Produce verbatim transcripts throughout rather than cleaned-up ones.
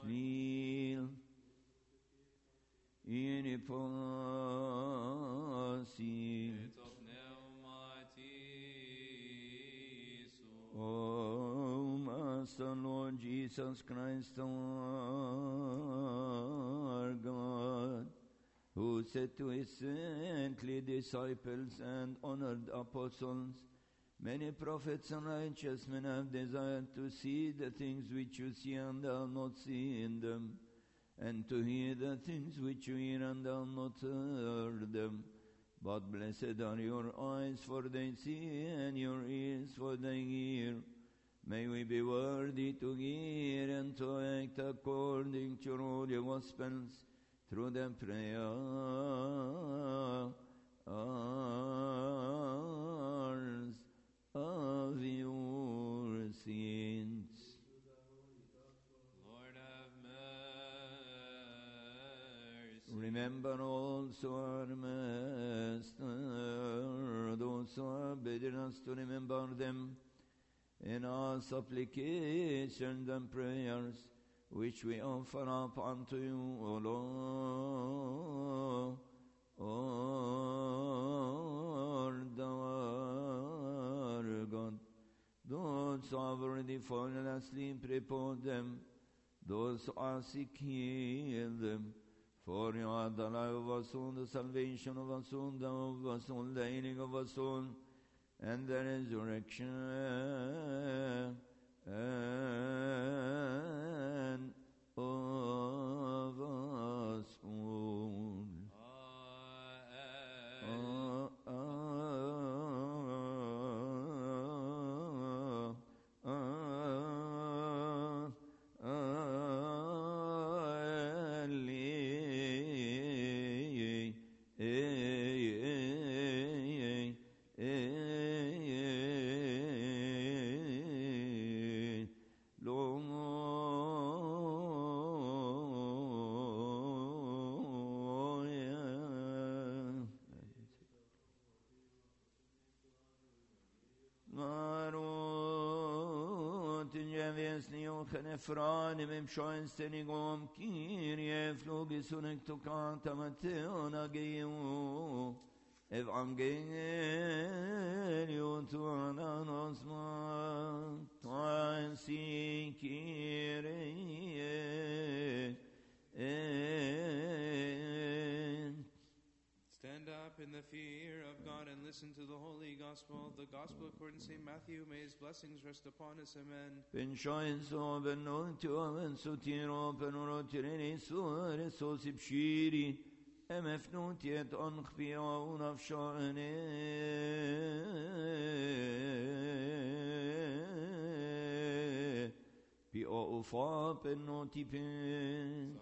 Shnil in pasi. Oh, Master Lord Jesus Christ, our God, who said to his saintly disciples and honored apostles, many prophets and righteous men have desired to see the things which you see and are not seeing them, and to hear the things which you hear and are not heard them. But blessed are your eyes, for they see, and your ears, for they hear. May we be worthy to hear and to act according to all your gospels, through the prayer of your saints. Lord have mercy. Remember also our Master, those who are bidden us to remember them in our supplications and prayers, which we offer up unto you, O Lord, Lord our God. Those who have already fallen asleep, report them. Those who are sick, heal them. For you are the life of our soul, the salvation of our soul, the hope of our soul, the healing of our soul, and the resurrection and of us all. Amen. Uh, uh, uh, uh, Efranim im Schoenstenigum Kyrie flugis unectocata Mateona Geu Evangelium tuananos ma Tuansi Kyrie. Stand up in the fear of God and listen to the holy gospel. The gospel according to Saint Matthew. May his blessings rest upon us. Amen. Ben Schoenso ben Notio ben Sotiro ben Urotireni Sure Sosip Shiri Emefnutiet Onchpia Unafshane Pio Ufa ben Notipin.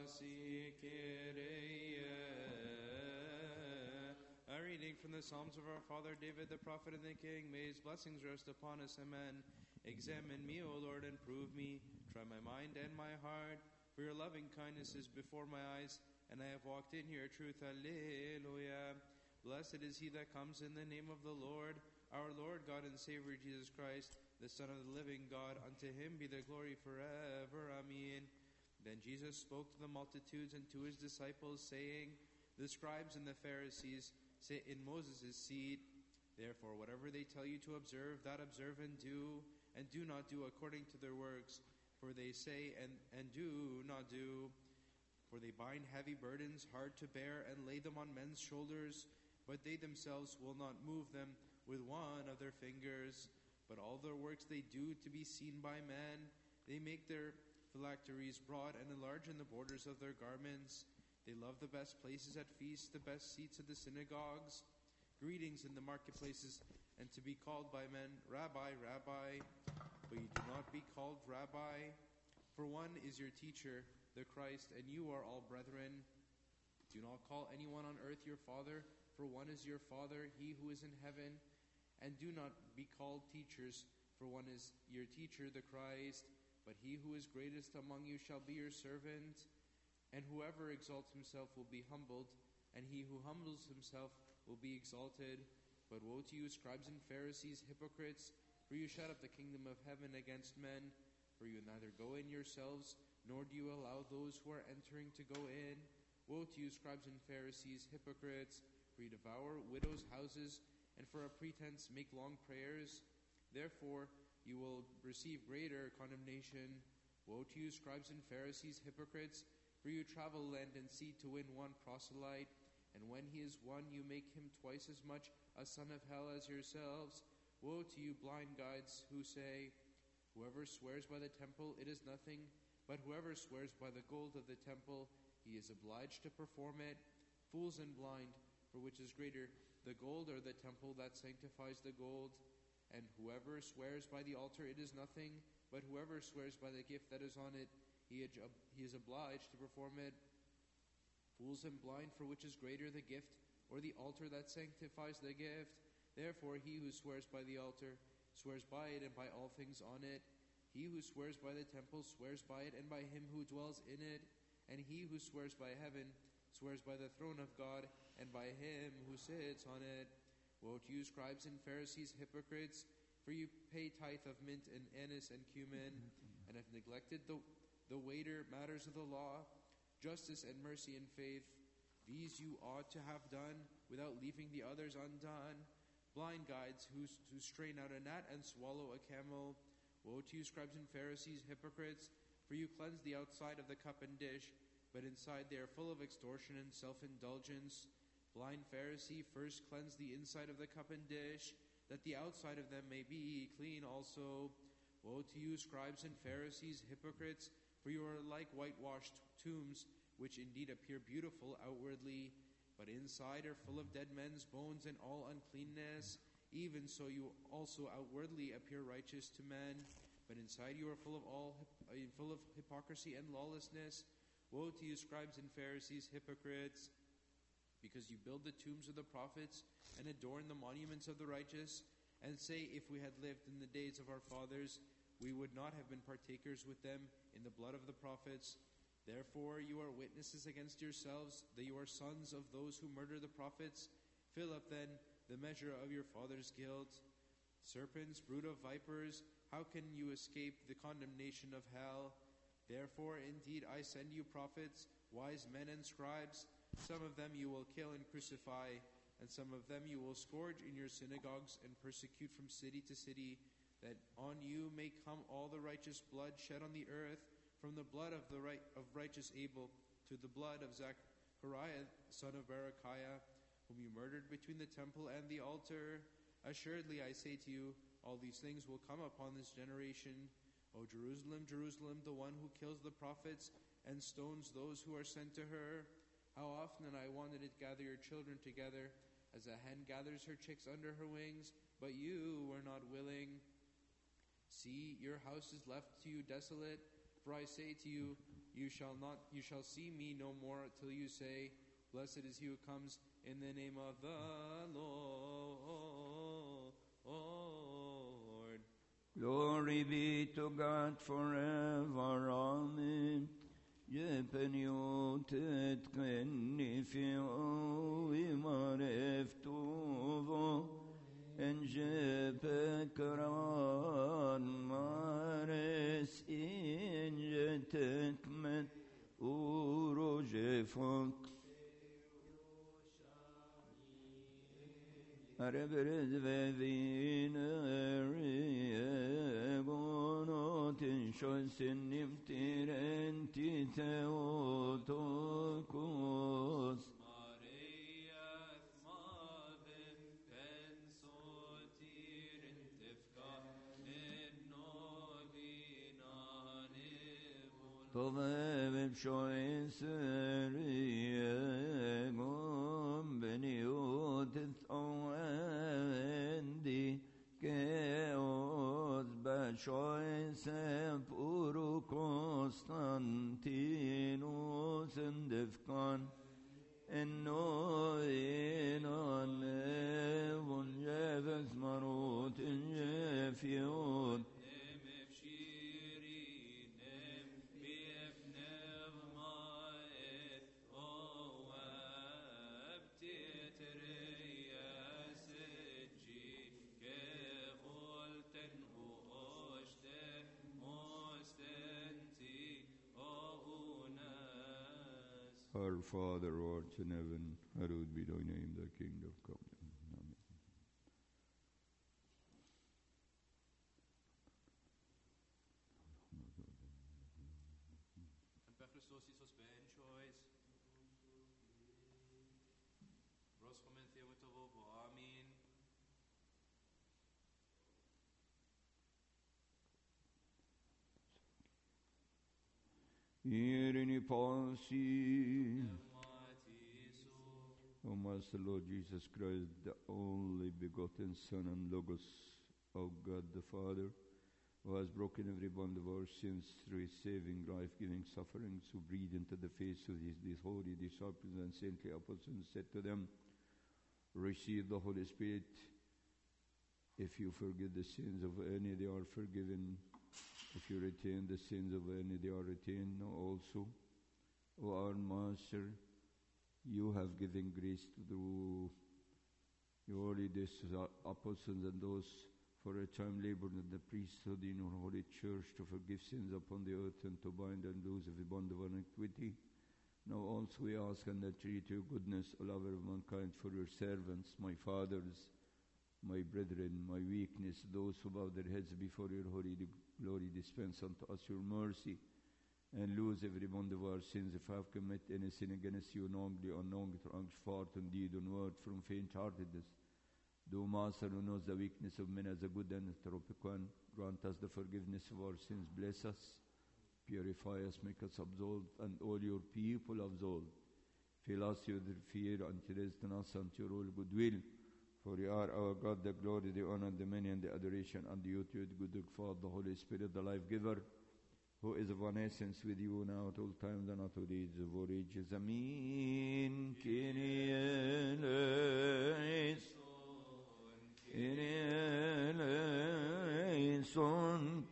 A reading from the Psalms of our father David the prophet and the king. May his blessings rest upon us. Amen. Examine me, O Lord, and prove me. Try my mind and my heart. For your loving kindness is before my eyes, and I have walked in your truth. Alleluia. Blessed is he that comes in the name of the Lord, our Lord God and Savior Jesus Christ, the Son of the living God. Unto him be the glory forever. Amen. Then Jesus spoke to the multitudes and to his disciples, saying, the scribes and the Pharisees sit in Moses' seat. Therefore, whatever they tell you to observe, that observe and do, and do not do according to their works. For they say and, and do not do. For they bind heavy burdens hard to bear and lay them on men's shoulders, but they themselves will not move them with one of their fingers. But all their works they do to be seen by men. They make their phylacteries broad and enlarge in the borders of their garments. They love the best places at feasts, the best seats at the synagogues, greetings in the marketplaces, and to be called by men, Rabbi, Rabbi. But you do not be called Rabbi, for one is your teacher, the Christ, and you are all brethren. Do not call anyone on earth your father, for one is your Father, he who is in heaven. And do not be called teachers, for one is your teacher, the Christ. But he who is greatest among you shall be your servant. And whoever exalts himself will be humbled, and he who humbles himself will be exalted. But woe to you, scribes and Pharisees, hypocrites, for you shut up the kingdom of heaven against men. For you neither go in yourselves, nor do you allow those who are entering to go in. Woe to you, scribes and Pharisees, hypocrites, for you devour widows' houses, and for a pretense make long prayers. Therefore you will receive greater condemnation. Woe to you, scribes and Pharisees, hypocrites, for you travel land and sea to win one proselyte, and when he is won, you make him twice as much a son of hell as yourselves. Woe to you, blind guides, who say, whoever swears by the temple, it is nothing, but whoever swears by the gold of the temple, he is obliged to perform it. Fools and blind, for which is greater, the gold or the temple that sanctifies the gold? And whoever swears by the altar, it is nothing, but whoever swears by the gift that is on it, he is obliged to perform it. Fools and blind, for which is greater, the gift or the altar that sanctifies the gift? Therefore he who swears by the altar swears by it and by all things on it. He who swears by the temple swears by it and by him who dwells in it. And he who swears by heaven swears by the throne of God and by him who sits on it. Woe to you, scribes and Pharisees, hypocrites, for you pay tithe of mint and anise and cumin, and have neglected the, the weightier matters of the law, justice and mercy and faith. These you ought to have done, without leaving the others undone. Blind guides who, who strain out a gnat and swallow a camel. Woe to you, scribes and Pharisees, hypocrites, for you cleanse the outside of the cup and dish, but inside they are full of extortion and self-indulgence. Blind Pharisee, first cleanse the inside of the cup and dish, that the outside of them may be clean also. Woe to you, scribes and Pharisees, hypocrites, for you are like whitewashed tombs, which indeed appear beautiful outwardly, but inside are full of dead men's bones and all uncleanness. Even so you also outwardly appear righteous to men, but inside you are full of all full of hypocrisy and lawlessness. Woe to you, scribes and Pharisees, hypocrites, because you build the tombs of the prophets and adorn the monuments of the righteous, and say, if we had lived in the days of our fathers, we would not have been partakers with them in the blood of the prophets. Therefore you are witnesses against yourselves that you are sons of those who murder the prophets. Fill up then the measure of your father's guilt. Serpents, brood of vipers, how can you escape the condemnation of hell? Therefore indeed I send you prophets, wise men and scribes. Some of them you will kill and crucify, and some of them you will scourge in your synagogues and persecute from city to city, that on you may come all the righteous blood shed on the earth, from the blood of the right, of righteous Abel to the blood of Zachariah, son of Berechiah, whom you murdered between the temple and the altar. Assuredly I say to you, all these things will come upon this generation. O Jerusalem, Jerusalem, the one who kills the prophets and stones those who are sent to her. How often I wanted to gather your children together, as a hen gathers her chicks under her wings, but you were not willing. See, your house is left to you desolate. For I say to you, you shall not, you shall see me no more till you say, blessed is he who comes in the name of the Lord. Glory be to God forever. Amen. Jepeniutet kenifio imareftuvo en jepekran mares injetekmet urojefok areberez vevinerigonotin shosin nimtirenti theotokos Tovevim shoiseriegom beniotit oendi keos bashoisep uru Constantinus endefkan enno inon levun jeves marut in jefiot Oh Our Father who art in heaven, hallowed be thy name, thy kingdom come. Amen. En per Christus Jesus ben choice. Bros commence with the Amen. Irini pasi, O Master Lord Jesus Christ, the only begotten Son and Logos of God the Father, who has broken every bond of our sins through his saving, life-giving sufferings, who breathed into the face of his, these holy disciples and saintly apostles, said to them, receive the Holy Spirit. If you forgive the sins of any, they are forgiven. If you retain the sins of any, they are retained also. O our Master, you have given grace through your holy apostles and those for a time labored in the priesthood in your holy church to forgive sins upon the earth and to bind and loose every bond of iniquity. Now also we ask and entreat your goodness, O lover of mankind, for your servants, my fathers, my brethren, my weakness, those who bow their heads before your holy glory, dispense unto us your mercy, and lose every bond of our sins. If I have committed any sin against you, knowingly or unknowingly, through anxious thought and deed and word, from faint-heartedness, do Master, who knows the weakness of men as a good and anthropic one, grant us the forgiveness of our sins, bless us, purify us, make us absolved, and all your people absolved. Fill us with your fear, and rest in us unto your all goodwill. For you are our God, the glory, the honor, the dominion, the adoration, and the duty, the good Father, the Holy Spirit, the life-giver, who is of one essence with you now at all times and at all ages of all ages. Amen. Kyrie eleison, Kyrie eleison.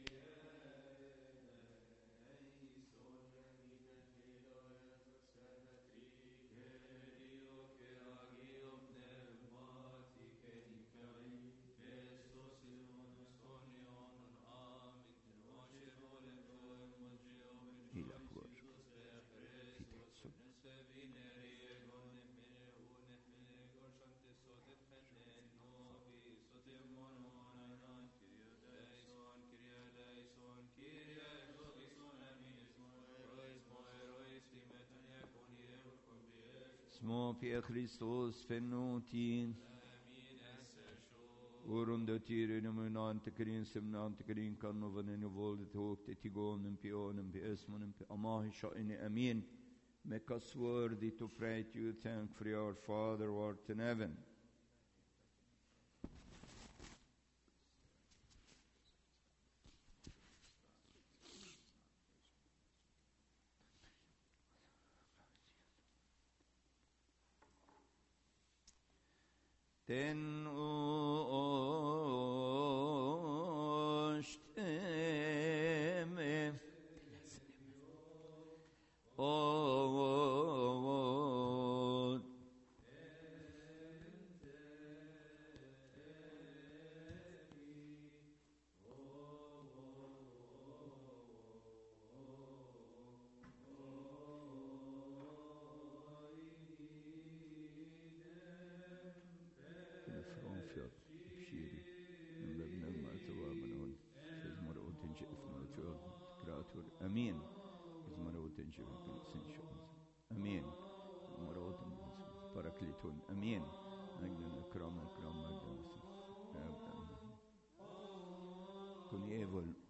Små Pia Christus fennotin. Orunda tirin umunante krin semnante krin karnovan i voldet hogt etigonen pionen pe esmonen pe amahi sha'ini amin. Make us worthy to pray to you, thank for our Father who art in heaven. Ten ost eme o Amen. Amen. Parakleton. Amen. Magna kram kram magna. Kun evil